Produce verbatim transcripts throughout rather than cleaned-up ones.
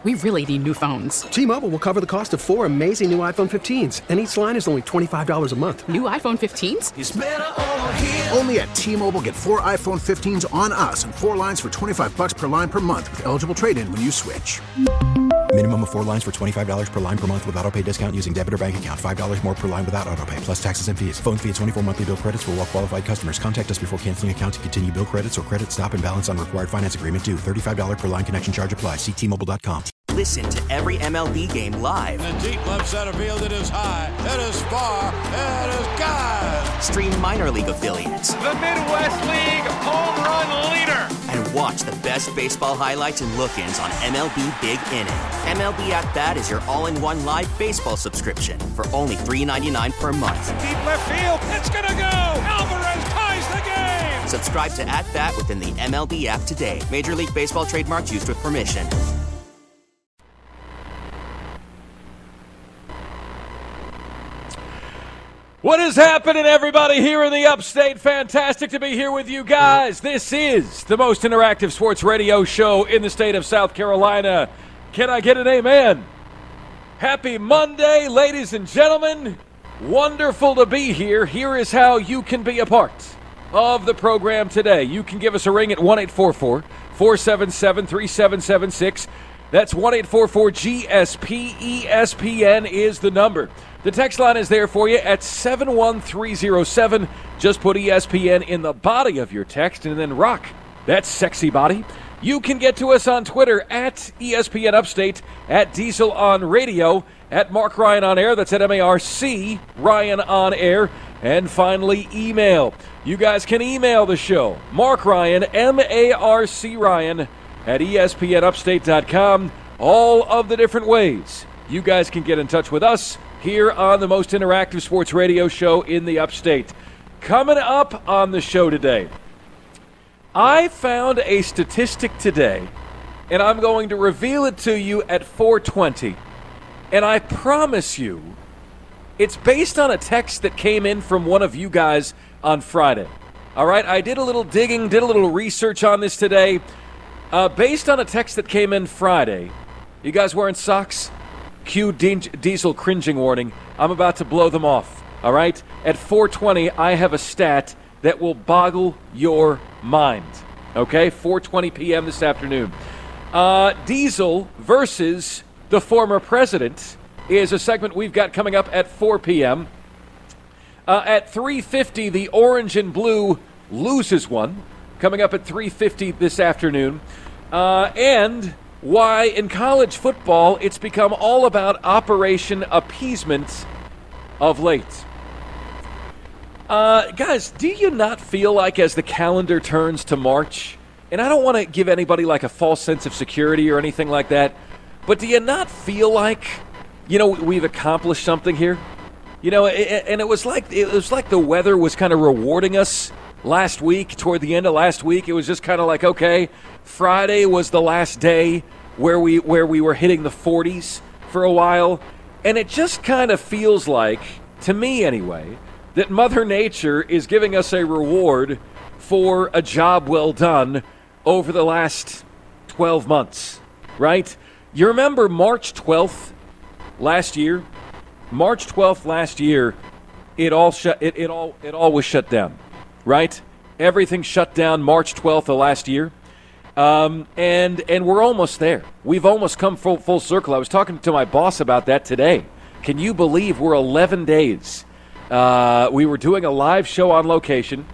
We really need new phones. T-Mobile will cover the cost of four amazing new iPhone fifteens, and each line is only twenty-five dollars a month. New iPhone fifteens? It's better over here. Only at T-Mobile, get four iPhone fifteens on us and four lines for twenty-five dollars per line per month with eligible trade-in when you switch. Minimum of four lines for twenty-five dollars per line per month with autopay discount using debit or bank account. five dollars more per line without autopay, plus taxes and fees. Phone fee at twenty-four monthly bill credits for well-qualified customers. Contact us before canceling account to continue bill credits or credit stop and balance on required finance agreement due. thirty-five dollars per line connection charge applies. See T Mobile dot com. Listen to every M L B game live. In the deep left center field, it is high, it is far, it is gone. Stream minor league affiliates. The Midwest League home run leader. And watch the best baseball highlights and look-ins on M L B Big Inning. M L B At Bat is your all-in-one live baseball subscription for only three dollars and ninety-nine cents per month. Deep left field, it's gonna go. Alvarez ties the game. Subscribe to At Bat within the M L B app today. Major League Baseball trademarks used with permission. What is happening, everybody, here in the Upstate? Fantastic to be here with you guys. This is the most interactive sports radio show in the state of South Carolina. Can I get an amen? Happy Monday, ladies and gentlemen. Wonderful to be here. Here is how you can be a part of the program today. You can give us a ring at one eight four four, four seven seven, three seven seven six. That's one eight four four G S P. E S P N is the number. The text line is there for you at seven one three zero seven. Just put E S P N in the body of your text and then rock that sexy body. You can get to us on Twitter at E S P N Upstate, at Diesel on Radio, at Mark Ryan on Air. That's at M A R C Ryan on Air. And finally, email. You guys can email the show. Mark Ryan, M A R C Ryan, at E S P N upstate dot com. All of the different ways you guys can get in touch with us here on the most interactive sports radio show in the Upstate. Coming up on the show today, I found a statistic today, and I'm going to reveal it to you at four twenty. And I promise you, it's based on a text that came in from one of you guys on Friday. All right, I did a little digging, did a little research on this today. Uh, based on a text that came in Friday. You guys wearing socks? Cue Diesel cringing warning. I'm about to blow them off, all right? At four twenty, I have a stat that will boggle your mind, okay? four twenty p.m. this afternoon. Uh, Diesel versus the former president is a segment we've got coming up at four p.m. Uh, at three fifty, the orange and blue loses one, coming up at three fifty this afternoon. Uh, and why in college football it's become all about Operation Appeasement of late. Uh, guys, do you not feel like as the calendar turns to March, and I don't want to give anybody like a false sense of security or anything like that, but do you not feel like, you know, we've accomplished something here? You know, and it was like it was like the weather was kind of rewarding us last week, toward the end of last week. It was just kind of like, okay, Friday was the last day where we where we were hitting the forties for a while, and it just kind of feels like, to me anyway, that Mother Nature is giving us a reward for a job well done over the last twelve months, right? You remember March twelfth last year? March twelfth last year, it all shut it, it all it all was shut down, right? Everything shut down March twelfth of last year. Um, and and we're almost there. We've almost come full full circle. I was talking to my boss about that today. Can you believe we're eleven days? Uh, we were doing a live show on location,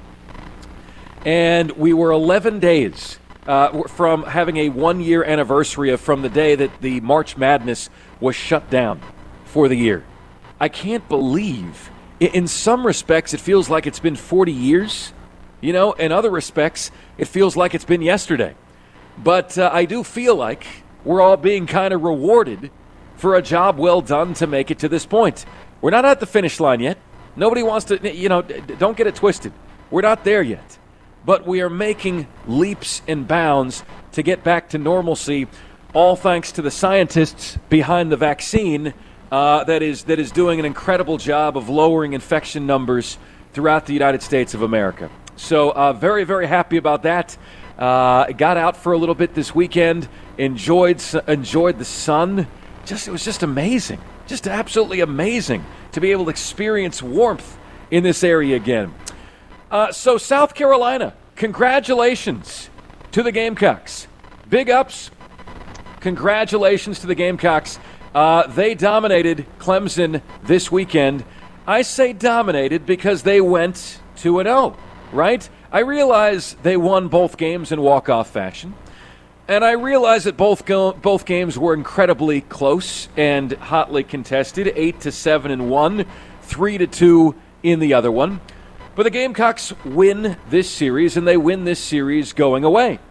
and we were eleven days uh, from having a one-year anniversary of from the day that the March Madness was shut down for the year. I can't believe. In some respects, it feels like it's been forty years. You know, in other respects, it feels like it's been yesterday. But uh, I do feel like we're all being kind of rewarded for a job well done to make it to this point. We're not at the finish line yet. Nobody wants to, you know, don't get it twisted. We're not there yet. But we are making leaps and bounds to get back to normalcy, all thanks to the scientists behind the vaccine uh, that is that is doing an incredible job of lowering infection numbers throughout the United States of America. So uh, very, very happy about that. Uh, got out for a little bit this weekend. Enjoyed enjoyed the sun. Just it was just amazing. Just absolutely amazing to be able to experience warmth in this area again. Uh, so South Carolina, congratulations to the Gamecocks. Big ups. Congratulations to the Gamecocks. Uh, they dominated Clemson this weekend. I say dominated because they went two and oh, right? I realize they won both games in walk-off fashion. And I realize that both go- both games were incredibly close and hotly contested, eight to seven in one, three to two in the other one. But the Gamecocks win this series, and they win this series going away.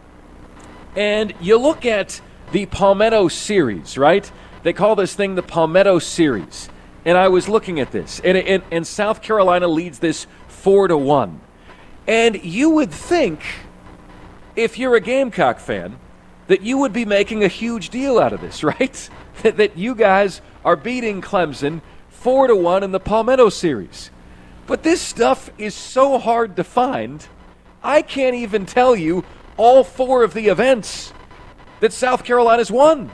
And you look at the Palmetto Series, right? They call this thing the Palmetto Series. And I was looking at this, and, and, and South Carolina leads this four to one. And you would think, if you're a Gamecock fan, that you would be making a huge deal out of this, right? that, that you guys are beating Clemson four to one in the Palmetto Series. But this stuff is so hard to find, I can't even tell you all four of the events that South Carolina's won.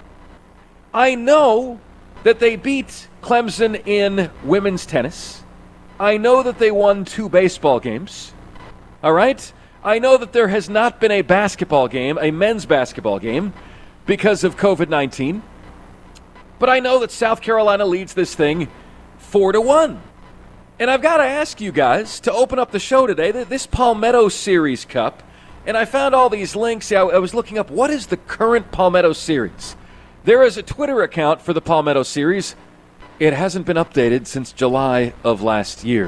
I know that they beat Clemson in women's tennis. I know that they won two baseball games. All right? I know that there has not been a basketball game, a men's basketball game, because of covid nineteen. But I know that South Carolina leads this thing four to one. And I've got to ask you guys to open up the show today, this Palmetto Series Cup, and I found all these links. I was looking up, what is the current Palmetto Series? There is a Twitter account for the Palmetto Series. It hasn't been updated since July of last year.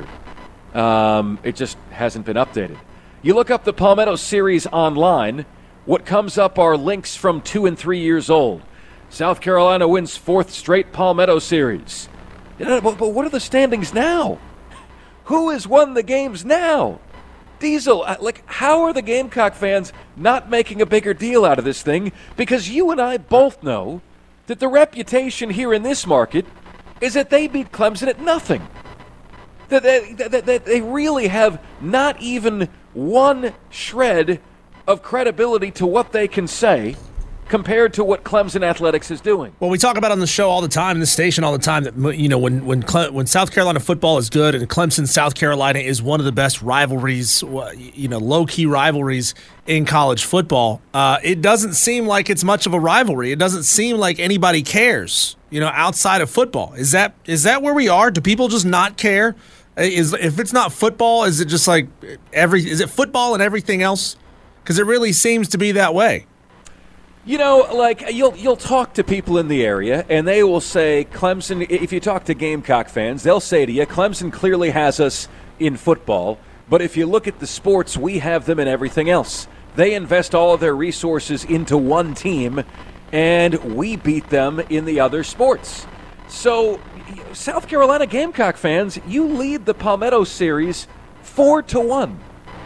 Um, it just hasn't been updated. You look up the Palmetto Series online, what comes up are links from two and three years old. South Carolina wins fourth straight Palmetto Series. But what are the standings now? Who has won the games now? Diesel, like, how are the Gamecock fans not making a bigger deal out of this thing? Because you and I both know that the reputation here in this market is that they beat Clemson at nothing. That they, that, that they really have not even one shred of credibility to what they can say compared to what Clemson Athletics is doing. Well, we talk about on the show all the time, in the station all the time, that, you know, when when Cle- when South Carolina football is good and Clemson South Carolina is one of the best rivalries, you know, low-key rivalries in college football, uh, it doesn't seem like it's much of a rivalry. It doesn't seem like anybody cares, you know, outside of football. Is that is that where we are? Do people just not care? Is if it's not football, is it just like every? Is it football and everything else? Because it really seems to be that way. You know, like you'll you'll talk to people in the area, and they will say Clemson. If you talk to Gamecock fans, they'll say to you, Clemson clearly has us in football, but if you look at the sports, we have them in everything else. They invest all of their resources into one team, and we beat them in the other sports. So, South Carolina Gamecock fans, you lead the Palmetto Series four to one.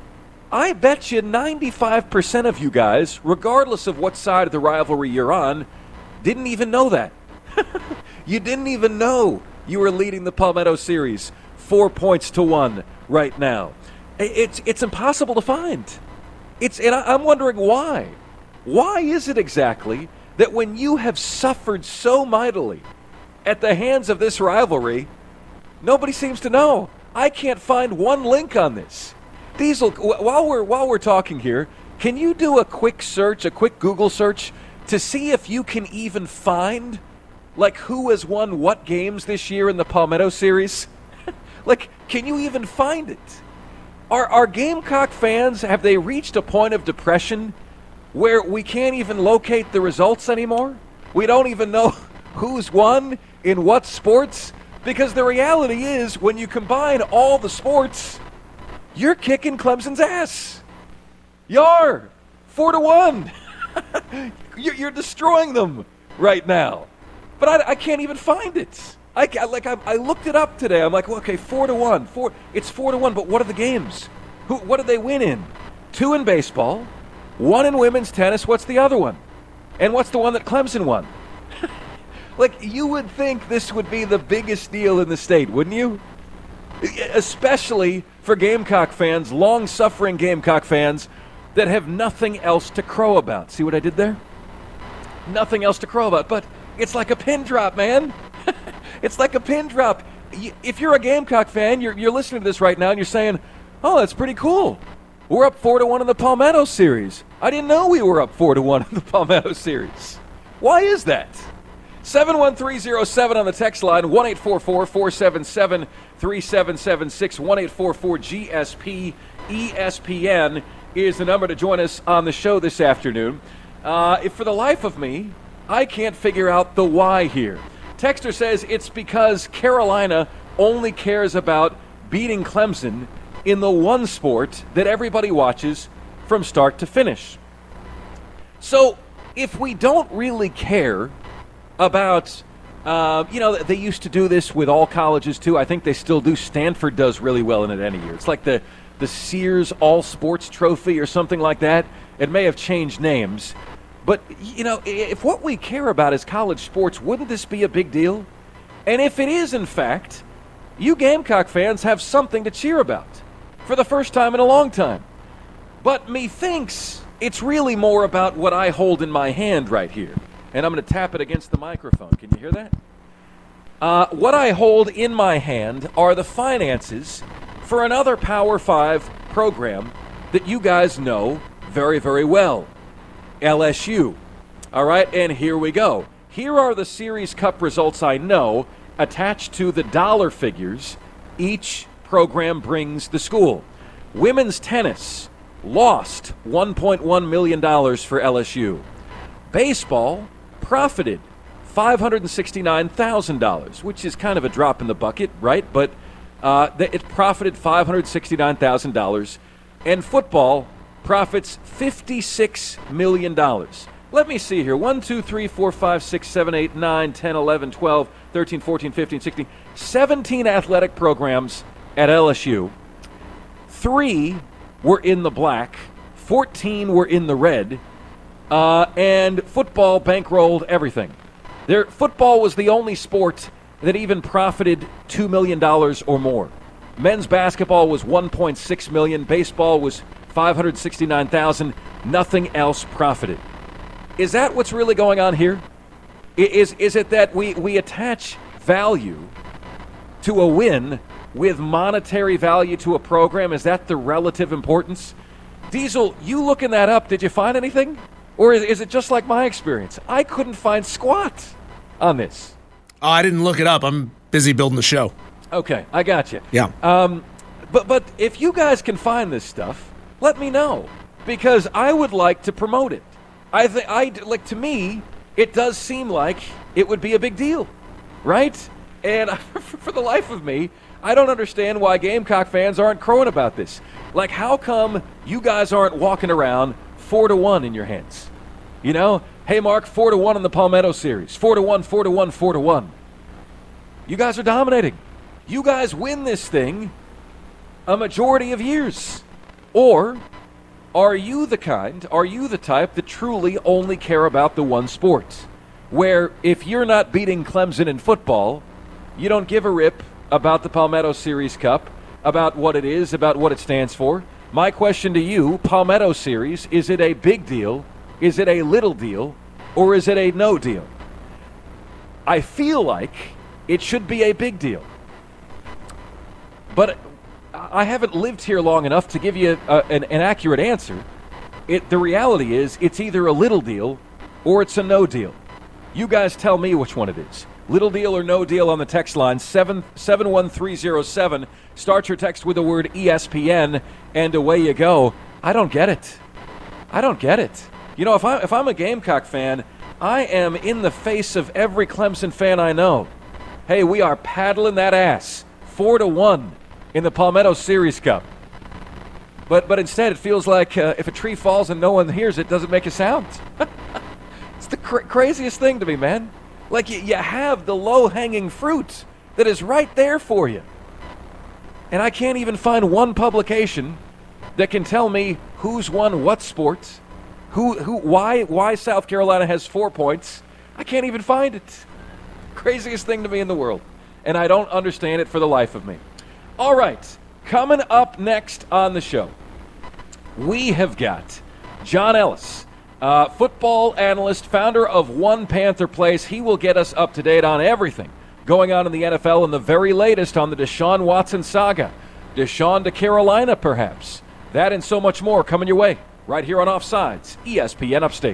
I bet you ninety-five percent of you guys, regardless of what side of the rivalry you're on, didn't even know that. You didn't even know you were leading the Palmetto Series four points to one right now. It's it's impossible to find. It's and I'm wondering why. Why is it exactly that when you have suffered so mightily at the hands of this rivalry, nobody seems to know? I can't find one link on this. Diesel, while we're while we're talking here, can you do a quick search, a quick Google search, to see if you can even find, like, who has won what games this year in the Palmetto Series? Like, can you even find it? Are our Gamecock fans, have they reached a point of depression where we can't even locate the results anymore? We don't even know who's won in what sports? Because the reality is, when you combine all the sports, you're kicking Clemson's ass. You are. Four to one. You're destroying them right now. But I, I can't even find it. I, like I, I looked it up today. I'm like, well, okay, four to one. Four. It's four to one. But what are the games? Who? What did they win in? Two in baseball, one in women's tennis. What's the other one? And what's the one that Clemson won? Like, you would think this would be the biggest deal in the state, wouldn't you? Especially for Gamecock fans, long-suffering Gamecock fans, that have nothing else to crow about. See what I did there? Nothing else to crow about. But it's like a pin drop, man. It's like a pin drop. If you're a Gamecock fan, you're, you're listening to this right now and you're saying, oh, that's pretty cool. We're up four to one in the Palmetto series. I didn't know we were up four to one in the Palmetto series. Why is that? seven one three zero seven on the text line, one eight four four, four seven seven, three seven seven six, one eight four four G S P E S P N is the number to join us on the show this afternoon. Uh, if for the life of me, I can't figure out the why here. Texter says it's because Carolina only cares about beating Clemson in the one sport that everybody watches from start to finish. So if we don't really care about, uh, you know, they used to do this with all colleges too. I think they still do. Stanford does really well in it any year. It's like the, the Sears All Sports Trophy or something like that. It may have changed names. But, you know, if what we care about is college sports, wouldn't this be a big deal? And if it is, in fact, you Gamecock fans have something to cheer about for the first time in a long time. But methinks it's really more about what I hold in my hand right here. And I'm going to tap it against the microphone. Can you hear that? Uh, what I hold in my hand are the finances for another Power Five program that you guys know very, very well. L S U. All right, and here we go. Here are the Series Cup results I know attached to the dollar figures each program brings the school. Women's tennis lost one point one million dollars for L S U. Baseball profited five hundred sixty-nine thousand dollars, which is kind of a drop in the bucket, right? But uh, it profited five hundred sixty-nine thousand dollars. And football profits fifty-six million dollars. Let me see here. one, two, three, four, five, six, seven, eight, nine, ten, eleven, twelve, thirteen, fourteen, fifteen, sixteen, seventeen athletic programs at L S U. Three were in the black. fourteen were in the red. Uh, and football bankrolled everything. Their football was the only sport that even profited two million dollars or more. Men's basketball was one point six million dollars. Baseball was five hundred sixty-nine thousand dollars. Nothing else profited. Is that what's really going on here? Is, is it that we, we attach value to a win with monetary value to a program? Is that the relative importance? Diesel, you looking that up, did you find anything? Or is, is it just like my experience? I couldn't find squat on this. Oh, I didn't look it up. I'm busy building the show. Okay, I got you. Yeah. Um, but but if you guys can find this stuff, let me know, because I would like to promote it. I think I like to me, it does seem like it would be a big deal, right? And for the life of me, I don't understand why Gamecock fans aren't crowing about this. Like, how come you guys aren't walking around four to one in your hands? You know, hey Mark, four to one in the Palmetto series. Four to one, four to one, four to one. You guys are dominating. You guys win this thing a majority of years. Or are you the kind, are you the type that truly only care about the one sport? Where if you're not beating Clemson in football, you don't give a rip about the Palmetto Series Cup, about what it is, about what it stands for. My question to you, Palmetto Series, is it a big deal? Is it a little deal? Or is it a no deal? I feel like it should be a big deal. But I haven't lived here long enough to give you a, an, an accurate answer. It, the reality is it's either a little deal or it's a no deal. You guys tell me which one it is. Little deal or no deal on the text line, seven one three zero seven. Start your text with the word E S P N, and away you go. I don't get it. I don't get it. You know, if, I, if I'm a Gamecock fan, I am in the face of every Clemson fan I know. Hey, we are paddling that ass. Four to one in the Palmetto Series Cup. But but instead, it feels like uh, if a tree falls and no one hears it, doesn't make a sound. It's the cra- craziest thing to me, man. Like, you, you have the low-hanging fruit that is right there for you. And I can't even find one publication that can tell me who's won what sports, who, who, why, why South Carolina has four points. I can't even find it. Craziest thing to me in the world. And I don't understand it for the life of me. All right, coming up next on the show, we have got John Ellis, uh, football analyst, founder of One Panther Place. He will get us up to date on everything going on in the N F L and the very latest on the Deshaun Watson saga. Deshaun to Carolina, perhaps. That and so much more coming your way right here on Offsides, E S P N Upstate.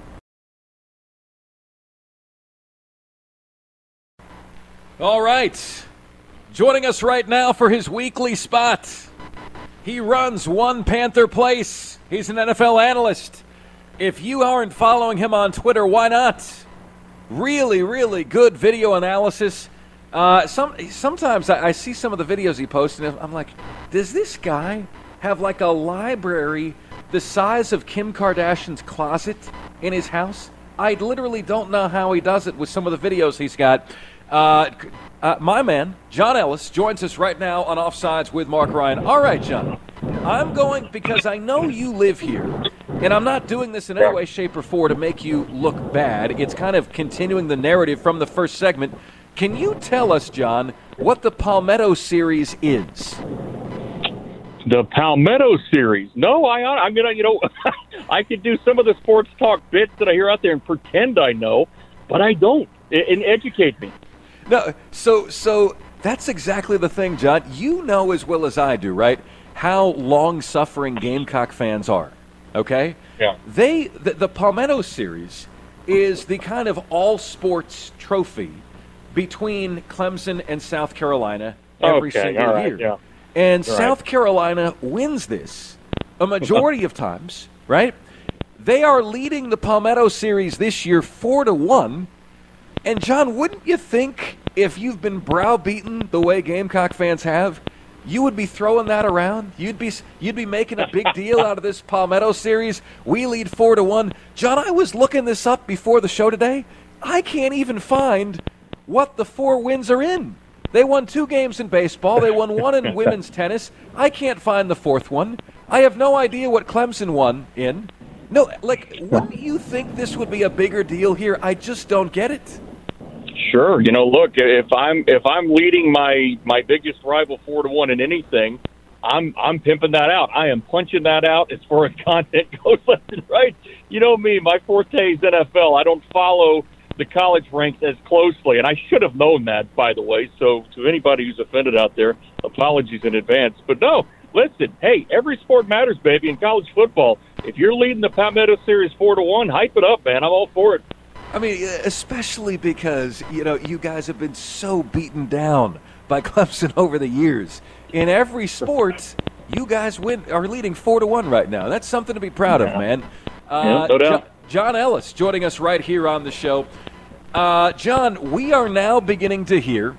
All right. Joining us right now for his weekly spot. He runs One Panther Place. He's an N F L analyst. If you aren't following him on Twitter, why not? Really, really good video analysis. Uh, some Sometimes I, I see some of the videos he posts, and I'm like, does this guy have like a library the size of Kim Kardashian's closet in his house? I literally don't know how he does it with some of the videos he's got. Uh, uh, my man, John Ellis, joins us right now on Offsides with Mark Ryan. All right, John, I'm going because I know you live here, and I'm not doing this in any way, shape, or form to make you look bad. It's kind of continuing the narrative from the first segment. Can you tell us, John, what the Palmetto series is? The Palmetto series? No, I, I'm going to, you know, I could do some of the sports talk bits that I hear out there and pretend I know, but I don't, and educate me. No, so so that's exactly the thing, John. You know as well as I do, right, how long-suffering Gamecock fans are, okay? Yeah. They the, the Palmetto series is the kind of all-sports trophy between Clemson and South Carolina every okay, single all right, year. Yeah. And all South right. Carolina wins this a majority of times, right? They are leading the Palmetto series this year four to one. And, John, wouldn't you think if you've been browbeaten the way Gamecock fans have, you would be throwing that around? You'd be you'd be making a big deal out of this Palmetto series. We lead four to one. John, I was looking this up before the show today. I can't even find what the four wins are in. They won two games in baseball. They won one in women's tennis. I can't find the fourth one. I have no idea what Clemson won in. No, like, wouldn't you think this would be a bigger deal here? I just don't get it. Sure. You know, look, if I'm if I'm leading my, my biggest rival four to one in anything, I'm I'm pimping that out. I am punching that out as far as content goes left and right. You know me, my forte is N F L. I don't follow the college ranks as closely, and I should have known that, by the way. So to anybody who's offended out there, apologies in advance. But no, listen, hey, every sport matters, baby, in college football. If you're leading the Palmetto series four to one, hype it up, man. I'm all for it. I mean, especially because, you know, you guys have been so beaten down by Clemson over the years. In every sport, you guys win are leading four to one right now. That's something to be proud yeah. of, man. Uh, yeah, no doubt. Jo- John Ellis joining us right here on the show. Uh, John, we are now beginning to hear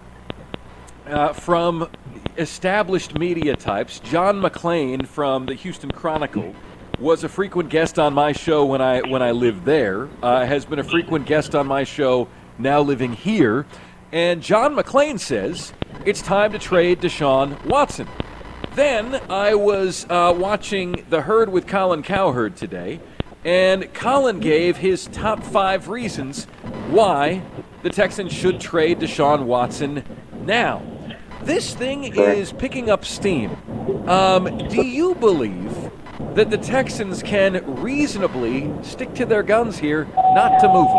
uh, from established media types. John McClain from the Houston Chronicle was a frequent guest on my show when I when I lived there, uh, has been a frequent guest on my show now living here. And John McClain says it's time to trade Deshaun Watson. Then I was uh, watching The Herd with Colin Cowherd today, and Colin gave his top five reasons why the Texans should trade Deshaun Watson now. This thing is picking up steam. Um, do you believe that the Texans can reasonably stick to their guns here, not to move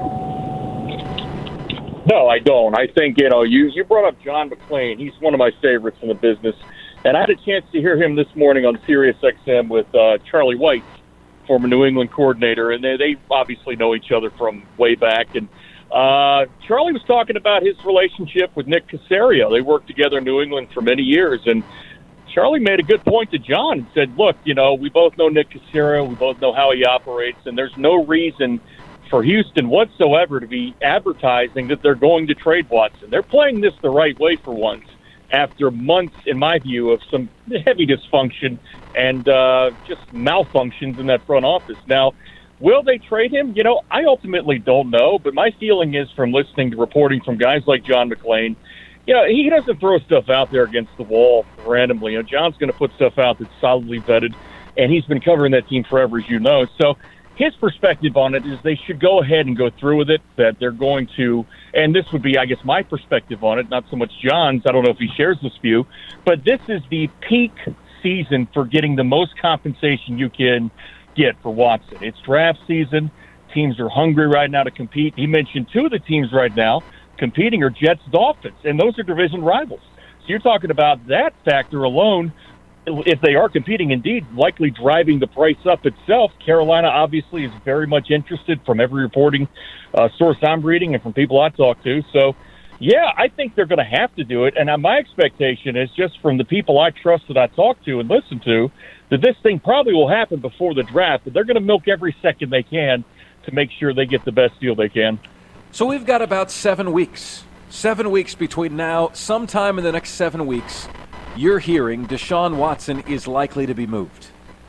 him? No, I don't. I think, you know, you, you brought up John McClain. He's one of my favorites in the business. And I had a chance to hear him this morning on Sirius X M with uh, Charlie White, former New England coordinator. And they, they obviously know each other from way back. And uh, Charlie was talking about his relationship with Nick Caserio. They worked together in New England for many years. And Charlie made a good point to John and said, look, you know, we both know Nick Caserio. We both know how he operates. And there's no reason for Houston whatsoever to be advertising that they're going to trade Watson. They're playing this the right way for once after months, in my view, of some heavy dysfunction and uh, just malfunctions in that front office. Now, will they trade him? You know, I ultimately don't know, but my feeling is from listening to reporting from guys like John McClain, you know, he doesn't throw stuff out there against the wall randomly. You know, John's going to put stuff out that's solidly vetted, and he's been covering that team forever, as you know. So his perspective on it is they should go ahead and go through with it, that they're going to, and this would be, I guess, my perspective on it, not so much John's. I don't know if he shares this view, but this is the peak season for getting the most compensation you can get for Watson. It's draft season. Teams are hungry right now to compete. He mentioned two of the teams right now competing are Jets, Dolphins, and those are division rivals. So you're talking about that factor alone, if they are competing indeed, likely driving the price up itself. Carolina obviously is very much interested from every reporting uh, source I'm reading and from people I talk to. So, yeah, I think they're going to have to do it. And my expectation is just from the people I trust that I talk to and listen to, that this thing probably will happen before the draft, but they're going to milk every second they can to make sure they get the best deal they can. So we've got about seven weeks. Seven weeks between now. Sometime in the next seven weeks, you're hearing Deshaun Watson is likely to be moved.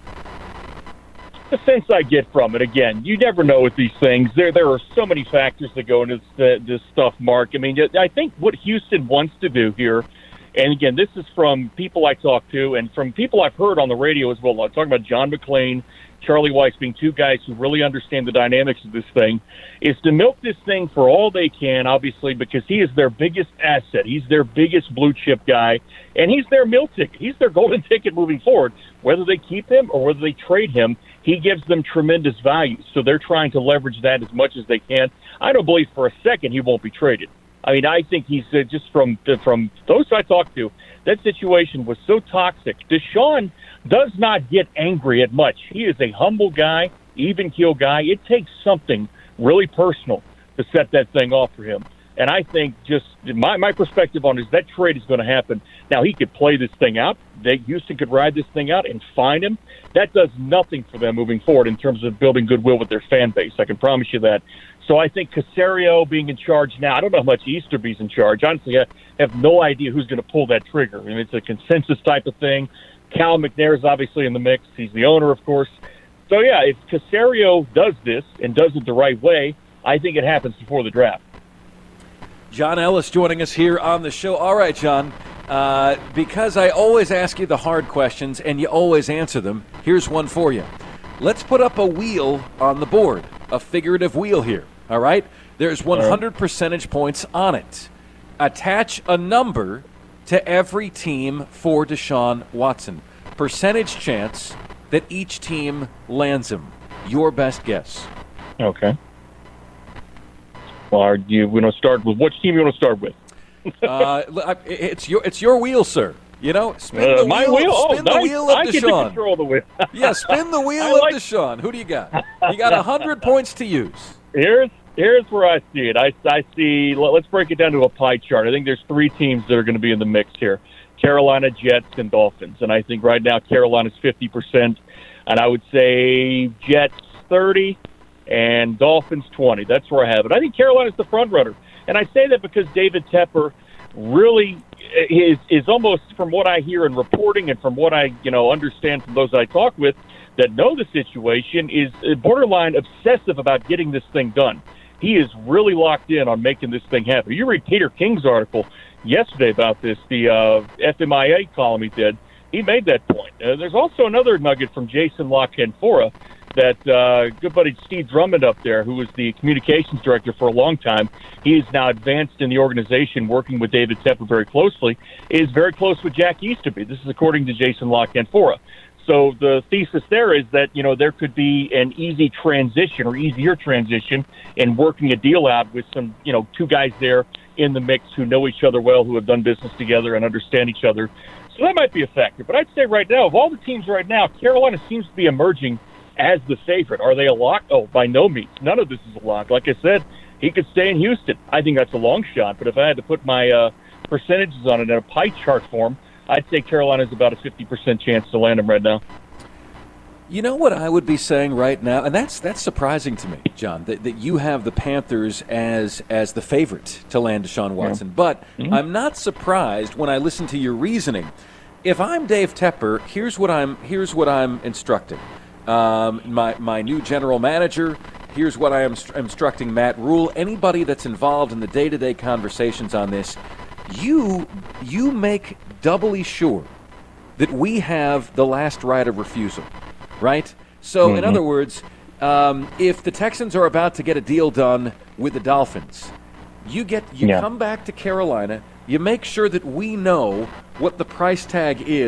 The sense I get from it, again, you never know with these things. There there are so many factors that go into this, this stuff, Mark. I mean, I think what Houston wants to do here, and again, this is from people I talk to and from people I've heard on the radio as well. I'm talking about John McClain, Charlie Weiss being two guys who really understand the dynamics of this thing, is to milk this thing for all they can, obviously, because he is their biggest asset. He's their biggest blue-chip guy, and he's their meal ticket. He's their golden ticket moving forward. Whether they keep him or whether they trade him, he gives them tremendous value. So they're trying to leverage that as much as they can. I don't believe for a second he won't be traded. I mean, I think he's uh, just from from those I talked to, that situation was so toxic. Deshaun does not get angry at much. He is a humble guy, even-keel guy. It takes something really personal to set that thing off for him. And I think just my, my perspective on it is that trade is going to happen. Now, he could play this thing out. They, Houston could ride this thing out and find him. That does nothing for them moving forward in terms of building goodwill with their fan base. I can promise you that. So I think Caserio being in charge now, I don't know how much Easterby's in charge. Honestly, I have no idea who's going to pull that trigger. I mean, it's a consensus type of thing. Cal McNair is obviously in the mix. He's the owner, of course. So, yeah, if Caserio does this and does it the right way, I think it happens before the draft. John Ellis joining us here on the show. All right, John, uh, because I always ask you the hard questions and you always answer them, here's one for you. Let's put up a wheel on the board, a figurative wheel here, all right? There's one hundred percentage points on it. Attach a number to every team for Deshaun Watson. Percentage chance that each team lands him. Your best guess. Okay. Well, are you we don't start with which team you want to start with? uh, it's your it's your wheel, sir. You know, spin uh, the my wheel. wheel? Spin oh, the nice. wheel of I Deshaun. get to control the wheel. Yeah, spin the wheel like... of Deshaun. Who do you got? You got a hundred points to use. Here's here's where I see it. I I see. Let's break it down to a pie chart. I think there's three teams that are going to be in the mix here: Carolina, Jets, and Dolphins. And I think right now Carolina's fifty percent, and I would say Jets thirty. And Dolphins twenty. That's where I have it. I think Carolina's the front runner. And I say that because David Tepper really is is almost, from what I hear in reporting and from what I you know understand from those I talk with that know the situation, is borderline obsessive about getting this thing done. He is really locked in on making this thing happen. You read Peter King's article yesterday about this, the uh, F M I A column he did. He made that point. Uh, there's also another nugget from Jason La Canfora that uh, good buddy Steve Drummond up there, who was the communications director for a long time, he is now advanced in the organization, working with David Tepper very closely, is very close with Jack Easterby. This is according to Jason La Canfora. So the thesis there is that, you know, there could be an easy transition or easier transition in working a deal out with some, you know, two guys there in the mix who know each other well, who have done business together and understand each other. So that might be a factor. But I'd say right now, of all the teams right now, Carolina seems to be emerging as the favorite. Are they a lock? Oh, by no means. None of this is a lock. Like I said, he could stay in Houston. I think that's a long shot. But if I had to put my uh, percentages on it in a pie chart form, I'd say Carolina's about a fifty percent chance to land him right now. You know what I would be saying right now, and that's that's surprising to me, John, that, that you have the Panthers as as the favorite to land Deshaun Watson. Yeah. But mm-hmm. I'm not surprised when I listen to your reasoning. If I'm Dave Tepper, here's what I'm here's what I'm instructing. Um, my my new general manager, here's what I am st- instructing Matt Rule. Anybody that's involved in the day-to-day conversations on this, you you make doubly sure that we have the last right of refusal, right? So, mm-hmm. in other words, um, if the Texans are about to get a deal done with the Dolphins, you get you yeah. come back to Carolina, you make sure that we know what the price tag is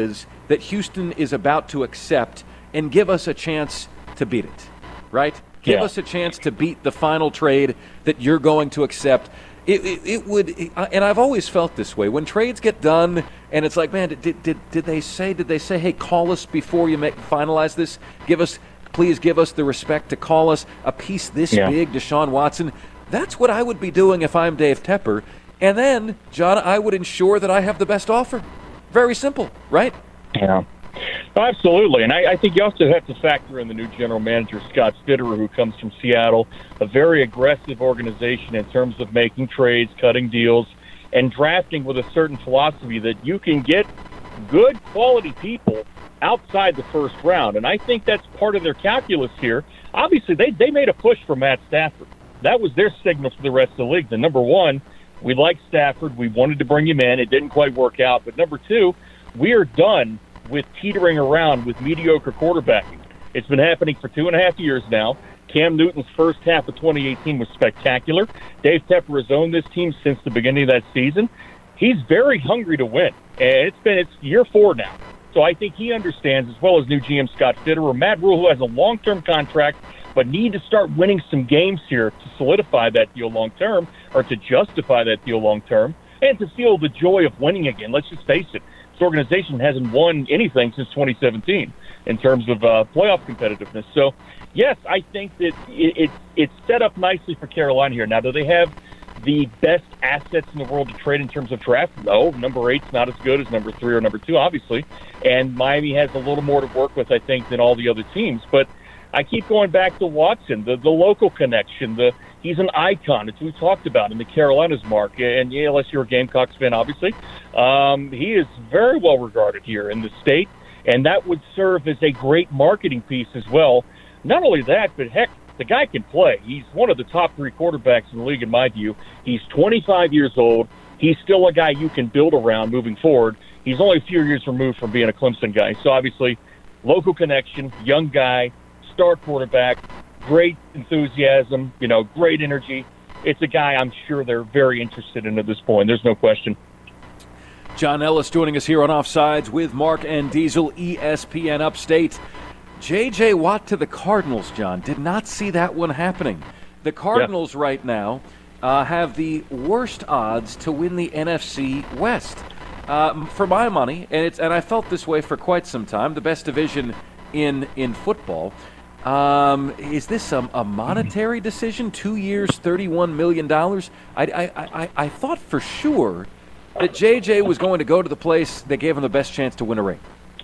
that Houston is about to accept and give us a chance to beat it, right? Give yeah. us a chance to beat the final trade that you're going to accept. It, it, it would, it, and I've always felt this way. When trades get done, and it's like, man, did did did they say? Did they say, hey, call us before you make finalize this? Give us, please, give us the respect to call us a piece this yeah. big, Deshaun Watson. That's what I would be doing if I'm Dave Tepper. And then, John, I would ensure that I have the best offer. Very simple, right? Yeah. Absolutely, and I, I think you also have to factor in the new general manager, Scott Fitterer, who comes from Seattle, a very aggressive organization in terms of making trades, cutting deals, and drafting with a certain philosophy that you can get good quality people outside the first round. And I think that's part of their calculus here. Obviously, they, they made a push for Matt Stafford. That was their signal for the rest of the league. The number one, we like Stafford. We wanted to bring him in. It didn't quite work out. But number two, we are done with teetering around with mediocre quarterbacking. It's been happening for two and a half years now. Cam Newton's first half of twenty eighteen was spectacular. Dave Tepper has owned this team since the beginning of that season. He's very hungry to win, and it's been it's year four now. So I think he understands, as well as new G M Scott Fitterer, Matt Rule, who has a long-term contract, but need to start winning some games here to solidify that deal long-term, or to justify that deal long-term, and to feel the joy of winning again. Let's just face it. Organization hasn't won anything since twenty seventeen in terms of uh, playoff competitiveness. So, yes, I think that it, it, it's set up nicely for Carolina here. Now, do they have the best assets in the world to trade in terms of draft? No. Number eight's not as good as number three or number two, obviously. And Miami has a little more to work with, I think, than all the other teams. But I keep going back to Watson, the, the local connection. The He's an icon. It's who we talked about in the Carolinas, Mark. And yeah, unless you're a Gamecocks fan, obviously, um, he is very well regarded here in the state, and that would serve as a great marketing piece as well. Not only that, but heck, the guy can play. He's one of the top three quarterbacks in the league, in my view. He's twenty-five years old. He's still a guy you can build around moving forward. He's only a few years removed from being a Clemson guy. So obviously, local connection, young guy, star quarterback, great enthusiasm, you know, great energy. It's a guy I'm sure they're very interested in at this point. There's no question. John Ellis joining us here on Offsides with Mark and Diesel, E S P N Upstate. J J. Watt to the Cardinals, John. Did not see that one happening. The Cardinals yeah. right now uh, have the worst odds to win the N F C West. Uh, for my money, and it's and I felt this way for quite some time, the best division in in football. Um, is this a, a monetary decision? Two years, thirty-one million dollars? I, I, I, I thought for sure that J J was going to go to the place that gave him the best chance to win a ring.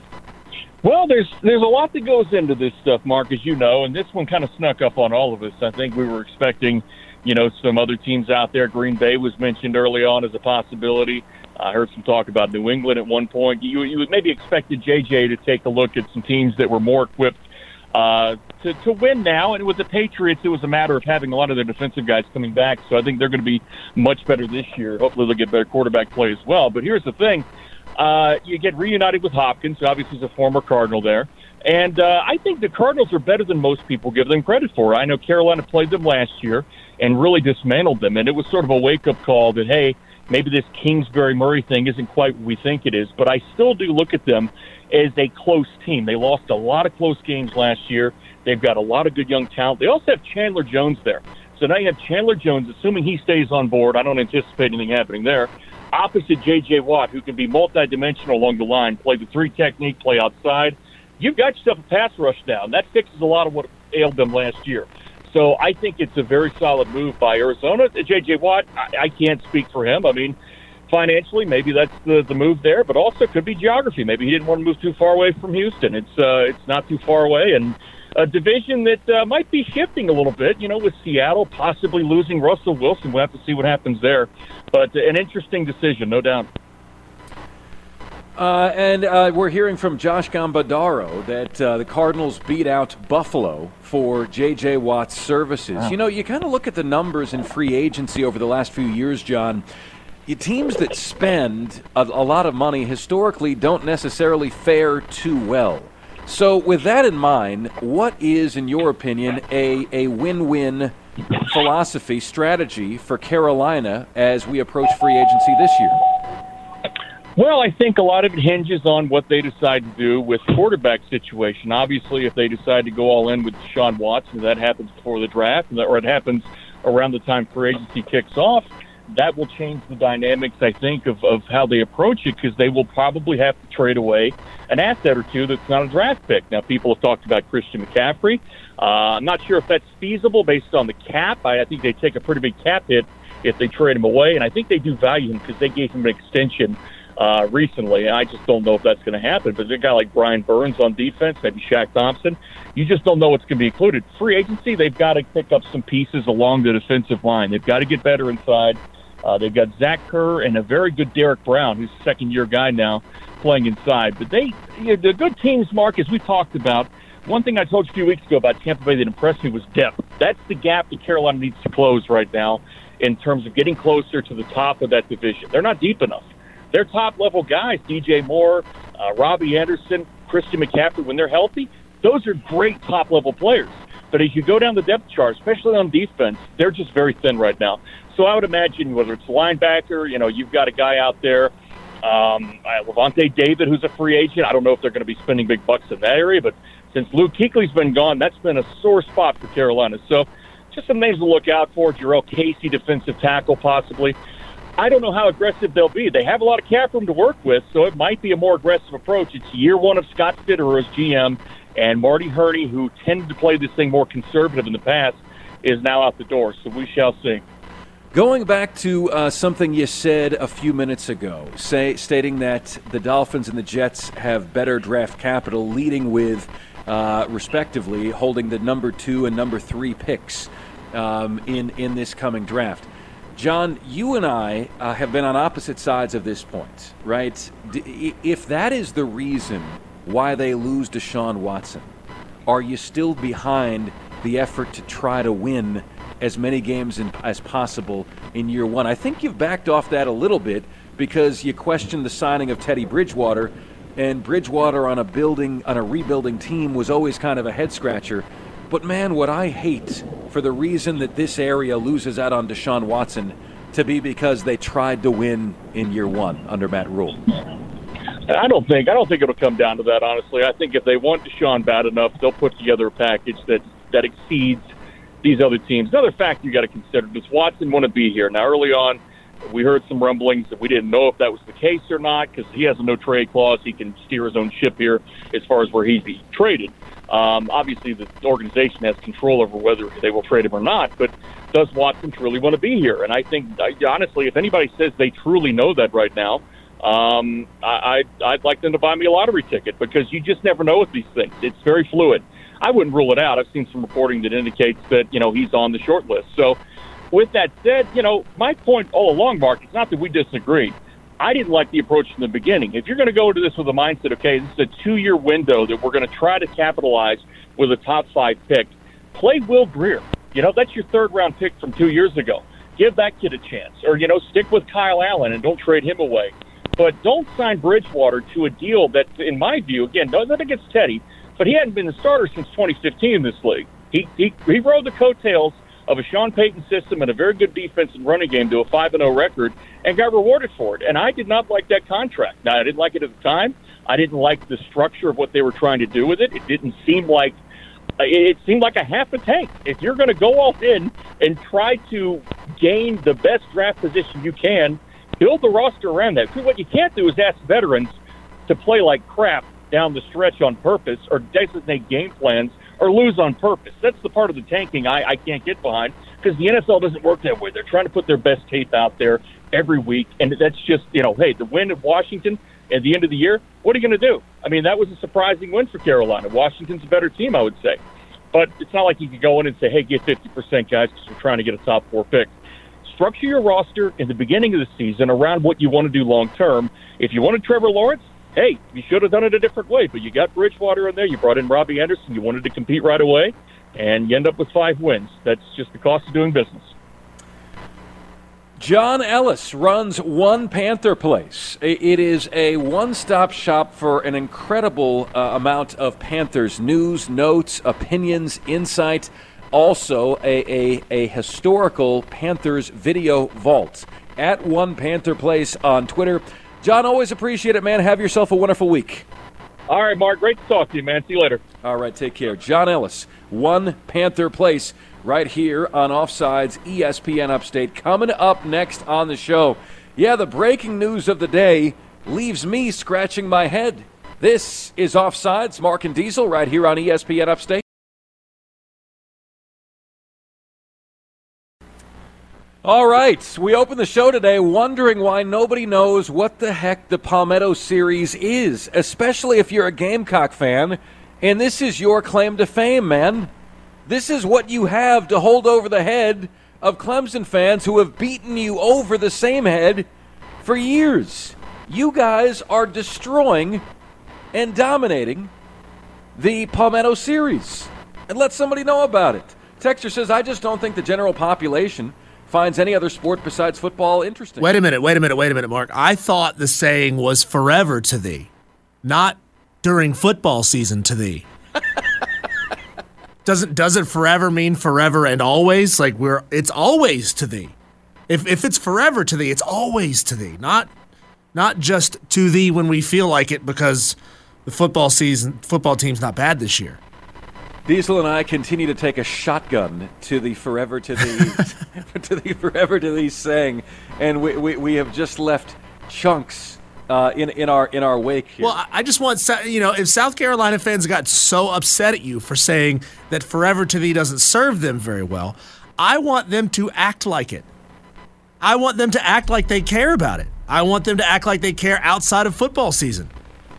Well, there's there's a lot that goes into this stuff, Mark, as you know, and this one kind of snuck up on all of us. I think we were expecting, you know, some other teams out there. Green Bay was mentioned early on as a possibility. I heard some talk about New England at one point. You, you maybe expected J J to take a look at some teams that were more equipped Uh, to, to win now, and with the Patriots, it was a matter of having a lot of their defensive guys coming back, so I think they're going to be much better this year. Hopefully they'll get better quarterback play as well. But here's the thing. Uh, you get reunited with Hopkins, obviously he's a former Cardinal there, and uh, I think the Cardinals are better than most people give them credit for. I know Carolina played them last year and really dismantled them, and it was sort of a wake-up call that, hey, maybe this Kingsbury-Murray thing isn't quite what we think it is, but I still do look at them as a close team. They lost a lot of close games last year. They've got a lot of good young talent. They also have Chandler Jones there. So now you have Chandler Jones, assuming he stays on board. I don't anticipate anything happening there. Opposite J J. Watt, who can be multidimensional along the line, play the three technique, play outside. You've got yourself a pass rush down. That fixes a lot of what ailed them last year. So I think it's a very solid move by Arizona. J J. Watt, I, I can't speak for him. I mean, financially, maybe that's the, the move there, but also could be geography. Maybe he didn't want to move too far away from Houston. It's uh, it's not too far away, and a division that uh, might be shifting a little bit, you know, with Seattle possibly losing Russell Wilson. We'll have to see what happens there. But uh, an interesting decision, no doubt. Uh, and uh, we're hearing from Josh Gambadaro that uh, the Cardinals beat out Buffalo for J J. Watt's services. Wow. You know, you kind of look at the numbers in free agency over the last few years, John. You, teams that spend a, a lot of money historically don't necessarily fare too well. So with that in mind, what is, in your opinion, a, a win-win philosophy, strategy for Carolina as we approach free agency this year? Well, I think a lot of it hinges on what they decide to do with quarterback situation. Obviously, if they decide to go all in with Deshaun Watson, that happens before the draft, or it happens around the time free agency kicks off, that will change the dynamics, I think, of, of how they approach it, because they will probably have to trade away an asset or two that's not a draft pick. Now, people have talked about Christian McCaffrey. Uh, I'm not sure if that's feasible based on the cap. I, I think they take a pretty big cap hit if they trade him away, and I think they do value him because they gave him an extension Uh, recently, and I just don't know if that's going to happen. But there's a guy like Brian Burns on defense, maybe Shaq Thompson. You just don't know what's going to be included. Free agency, they've got to pick up some pieces along the defensive line. They've got to get better inside. Uh, they've got Zach Kerr and a very good Derek Brown, who's a second-year guy now, playing inside. But they, you know, the good teams, Mark, as we talked about, one thing I told you a few weeks ago about Tampa Bay that impressed me was depth. That's the gap that Carolina needs to close right now in terms of getting closer to the top of that division. They're not deep enough. They're top-level guys, D J Moore, uh, Robbie Anderson, Christian McCaffrey, when they're healthy, those are great top-level players. But as you go down the depth chart, especially on defense, they're just very thin right now. So I would imagine whether it's linebacker, you know, you've got a guy out there, um, Levante David, who's a free agent. I don't know if they're going to be spending big bucks in that area, but since Luke Kuechly's been gone, that's been a sore spot for Carolina. So just some names to look out for. Jarrell Casey, defensive tackle, possibly. I don't know how aggressive they'll be. They have a lot of cap room to work with, so it might be a more aggressive approach. It's year one of Scott Fitterer as G M, and Marty Hurney, who tended to play this thing more conservative in the past, is now out the door, so we shall see. Going back to uh, something you said a few minutes ago, say, stating that the Dolphins and the Jets have better draft capital, leading with, uh, respectively, holding the number two and number three picks um, in, in this coming draft. John, you and I uh, have been on opposite sides of this point, right? D- if that is the reason why they lose Deshaun Watson, are you still behind the effort to try to win as many games in, as possible in year one? I think you've backed off that a little bit because you questioned the signing of Teddy Bridgewater, and Bridgewater on a building on a rebuilding team was always kind of a head-scratcher. But, man, what I hate for the reason that this area loses out on Deshaun Watson to be because they tried to win in year one under Matt Rule. I don't think I don't think it'll come down to that, honestly. I think if they want Deshaun bad enough, they'll put together a package that, that exceeds these other teams. Another factor you got to consider, does Watson want to be here? Now, early on, we heard some rumblings that we didn't know if that was the case or not because he has a no-trade clause. He can steer his own ship here as far as where he's being traded. Um, obviously, the organization has control over whether they will trade him or not, but does Watson truly want to be here? And I think, honestly, if anybody says they truly know that right now, um, I, I'd like them to buy me a lottery ticket because you just never know with these things. It's very fluid. I wouldn't rule it out. I've seen some reporting that indicates that, you know, he's on the short list. So with that said, you know, my point all along, Mark, it's not that we disagree. I didn't like the approach from the beginning. If you're going to go into this with a mindset, okay, this is a two-year window that we're going to try to capitalize with a top five pick, play Will Grier. You know, that's your third-round pick from two years ago. Give that kid a chance. Or, you know, stick with Kyle Allen and don't trade him away. But don't sign Bridgewater to a deal that, in my view, again, nothing against Teddy, but he hadn't been the starter since twenty fifteen in this league. He, he, he rode the coattails of a Sean Payton system and a very good defense and running game to a five and oh record and got rewarded for it. And I did not like that contract. Now, I didn't like it at the time. I didn't like the structure of what they were trying to do with it. It didn't seem like it seemed like a half a tank. If you're going to go all in and try to gain the best draft position you can, build the roster around that. Because what you can't do is ask veterans to play like crap down the stretch on purpose or designate game plans or lose on purpose. That's the part of the tanking I, I can't get behind because the N F L doesn't work that way. They're trying to put their best tape out there every week, and that's just, you know, hey, the win of Washington at the end of the year, what are you going to do? I mean, that was a surprising win for Carolina. Washington's a better team, I would say. But it's not like you can go in and say, hey, get fifty percent, guys, because we're trying to get a top four pick. Structure your roster in the beginning of the season around what you want to do long-term. If you wanted Trevor Lawrence, hey, you should have done it a different way, but you got Bridgewater in there. You brought in Robbie Anderson. You wanted to compete right away, and you end up with five wins. That's just the cost of doing business. John Ellis runs One Panther Place. It is a one-stop shop for an incredible uh, amount of Panthers news, notes, opinions, insight. Also, a, a, a historical Panthers video vault. At One Panther Place on Twitter, John, always appreciate it, man. Have yourself a wonderful week. All right, Mark. Great to talk to you, man. See you later. All right, take care. John Ellis, One Panther Place, right here on Offsides, E S P N Upstate. Coming up next on the show. Yeah, the breaking news of the day leaves me scratching my head. This is Offsides, Mark and Diesel, right here on E S P N Upstate. All right, we open the show today wondering why nobody knows what the heck the Palmetto Series is, especially if you're a Gamecock fan, and this is your claim to fame, man. This is what you have to hold over the head of Clemson fans who have beaten you over the same head for years. You guys are destroying and dominating the Palmetto Series. And let somebody know about it. Texter says, I just don't think the general population finds any other sport besides football interesting. Wait a minute, wait a minute, wait a minute, Mark. I thought the saying was forever to thee, not during football season to thee. Doesn't doesn't forever mean forever and always? Like we're it's always to thee. If if it's forever to thee, it's always to thee, not not just to thee when we feel like it because the football season football team's not bad this year. Diesel and I continue to take a shotgun to the forever to the to the forever to the saying, and we, we, we have just left chunks uh, in in our in our wake here. Well, I just want you know if South Carolina fans got so upset at you for saying that forever to thee doesn't serve them very well, I want them to act like it. I want them to act like they care about it. I want them to act like they care outside of football season.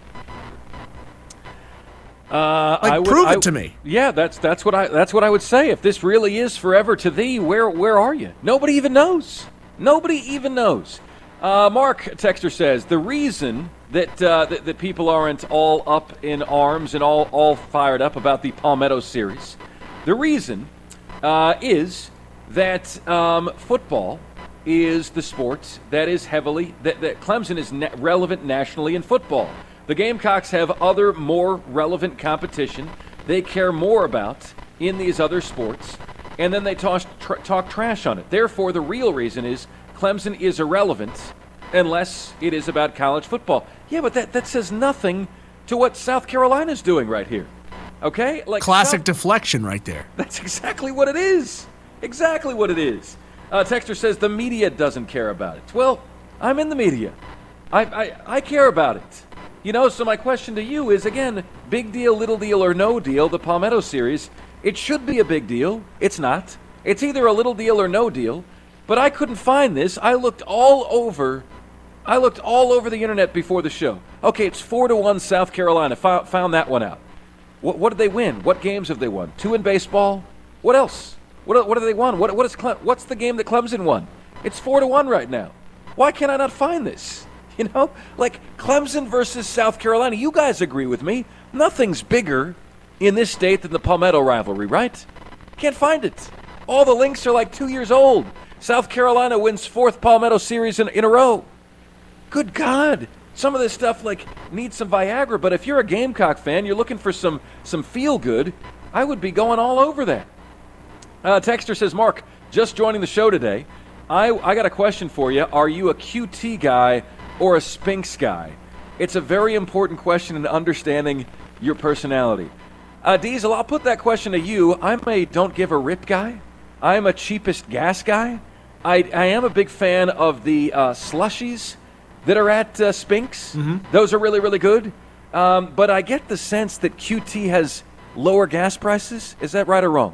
Uh, like, I would, prove I, it to me. Yeah, that's that's what I that's what I would say. If this really is forever to thee, where where are you? Nobody even knows. Nobody even knows. Uh, Mark Texter says the reason that, uh, that that people aren't all up in arms and all all fired up about the Palmetto Series, the reason uh, is that um, football is the sport that is heavily that, that Clemson is na- relevant nationally in football. The Gamecocks have other more relevant competition they care more about in these other sports, and then they talk, tr- talk trash on it. Therefore, the real reason is Clemson is irrelevant unless it is about college football. Yeah, but that, that says nothing to what South Carolina's doing right here. Okay? Like Classic South- deflection right there. That's exactly what it is. Exactly what it is. Uh, Texter says the media doesn't care about it. Well, I'm in the media. I, I, I care about it. You know, so my question to you is, again, big deal, little deal, or no deal, the Palmetto Series, it should be a big deal. It's not. It's either a little deal or no deal. But I couldn't find this. I looked all over. I looked all over the internet before the show. Okay, it's four to one South Carolina. Found, found that one out. What, what did they win? What games have they won? Two in baseball? What else? What, what have they won? What, what is Cle- what's the game that Clemson won? It's four to one right now. Why can I not find this? You know, like Clemson versus South Carolina. You guys agree with me. Nothing's bigger in this state than the Palmetto rivalry, right? Can't find it. All the links are like two years old. South Carolina wins fourth Palmetto Series in, in a row. Good God. Some of this stuff, like, needs some Viagra, but if you're a Gamecock fan, you're looking for some, some feel-good, I would be going all over that. Uh, Texter says, Mark, just joining the show today. I, I got a question for you. Are you a Q T guy or a Spinks guy? It's a very important question in understanding your personality. Uh, Diesel, I'll put that question to you. I'm a don't give a rip guy. I'm a cheapest gas guy. I, I am a big fan of the uh, slushies that are at uh, Spinks. Mm-hmm. Those are really, really good. Um, but I get the sense that Q T has lower gas prices. Is that right or wrong?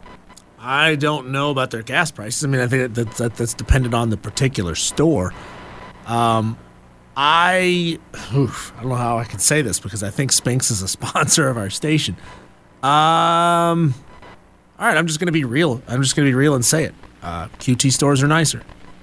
I don't know about their gas prices. I mean, I think that, that that's dependent on the particular store. Um, I, oof, I don't know how I can say this because I think Spinks is a sponsor of our station. Um, all right, I'm just going to be real. I'm just going to be real and say it. Uh, Q T stores are nicer.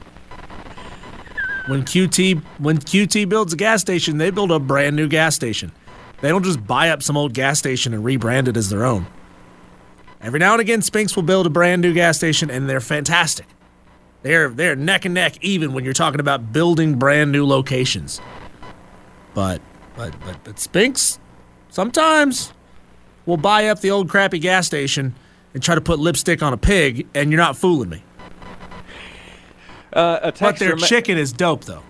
When Q T when Q T builds a gas station, they build a brand new gas station. They don't just buy up some old gas station and rebrand it as their own. Every now and again, Spinks will build a brand new gas station, and they're fantastic. They're they're neck and neck even when you're talking about building brand new locations. But but but, but Spinks sometimes will buy up the old crappy gas station and try to put lipstick on a pig, and you're not fooling me. Uh, a but their ma- chicken is dope, though.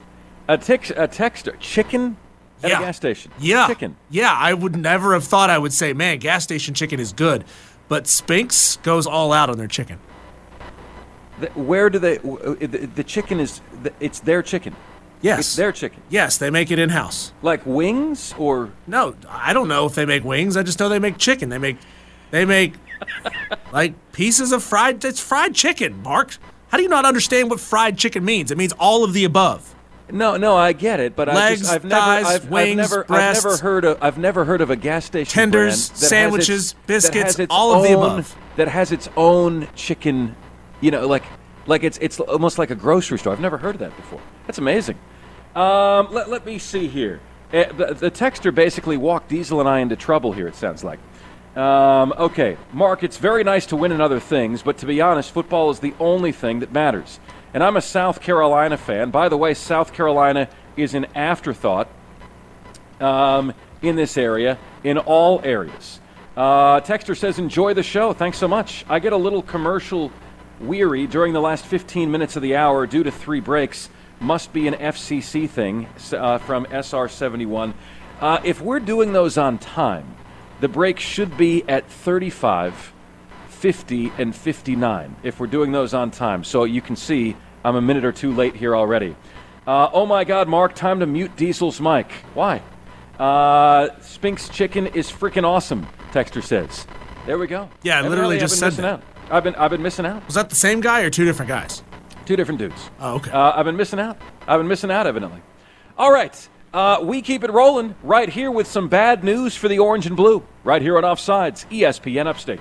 A, tex- a texter. Chicken at yeah. a gas station. Yeah. Chicken. Yeah, I would never have thought I would say, man, gas station chicken is good. But Spinks goes all out on their chicken. The, where do they... The, the chicken is... The, it's their chicken. Yes. It's their chicken. Yes, they make it in-house. Like wings or... No, I don't know if they make wings. I just know they make chicken. They make... They make... like pieces of fried... It's fried chicken, Mark. How do you not understand what fried chicken means? It means all of the above. No, no, I get it, but Legs, I just, I've thighs, never, I've, wings, I've never, breasts, I've never heard of, I've never heard of a gas station tenders, brand that sandwiches, has its, biscuits, that has its all of own, the above. That has its own chicken, you know, like, like it's, it's almost like a grocery store. I've never heard of that before. That's amazing. Um, let, let me see here. Uh, the, the texter basically walked Diesel and I into trouble here. It sounds like. Um, okay, Mark, it's very nice to win in other things, but to be honest, football is the only thing that matters. And I'm a South Carolina fan. By the way, South Carolina is an afterthought um, in this area, in all areas. Uh, Texter says, enjoy the show. Thanks so much. I get a little commercial weary during the last fifteen minutes of the hour due to three breaks. Must be an F C C thing uh, from S R seventy-one. Uh, if we're doing those on time, the break should be at thirty-five, fifty, and fifty-nine if we're doing those on time. So you can see I'm a minute or two late here already. Uh, oh, my God, Mark, time to mute Diesel's mic. Why? Uh, Spinks Chicken is freaking awesome, Texter says. There we go. Yeah, I literally just said that. Out. I've been, I've been missing out. Was that the same guy or two different guys? Two different dudes. Oh, okay. Uh, I've been missing out. I've been missing out, evidently. All right. Uh, we keep it rolling right here with some bad news for the Orange and Blue. Right here on Offsides, E S P N Upstate.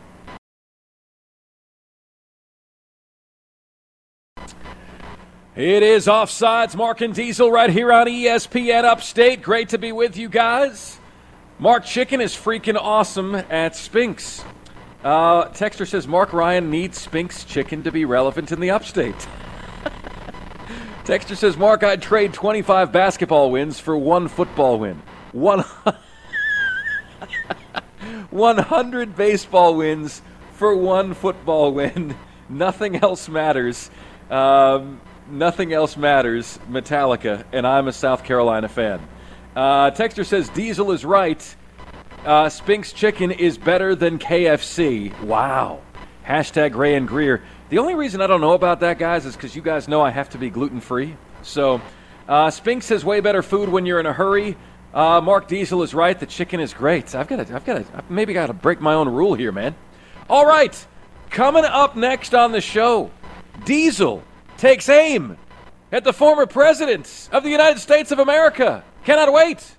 It is Offsides, Mark and Diesel right here on E S P N Upstate. Great to be with you guys. Mark Chicken is freaking awesome at Spinks. Uh, Texter says Mark Ryan needs Spinks Chicken to be relevant in the Upstate. Texter says, Mark, I'd trade twenty-five basketball wins for one football win. One one hundred baseball wins for one football win. Nothing else matters. Um, nothing else matters. Metallica, and I'm a South Carolina fan. Uh, Texter says, Diesel is right. Uh, Spinks Chicken is better than K F C. Wow. Hashtag Ray and Greer. The only reason I don't know about that, guys, is because you guys know I have to be gluten-free. So, uh, Spinks has way better food when you're in a hurry. Uh, Mark Diesel is right. The chicken is great. I've got to, I've got to, I've maybe got to break my own rule here, man. All right. Coming up next on the show, Diesel takes aim at the former president of the United States of America. Cannot wait.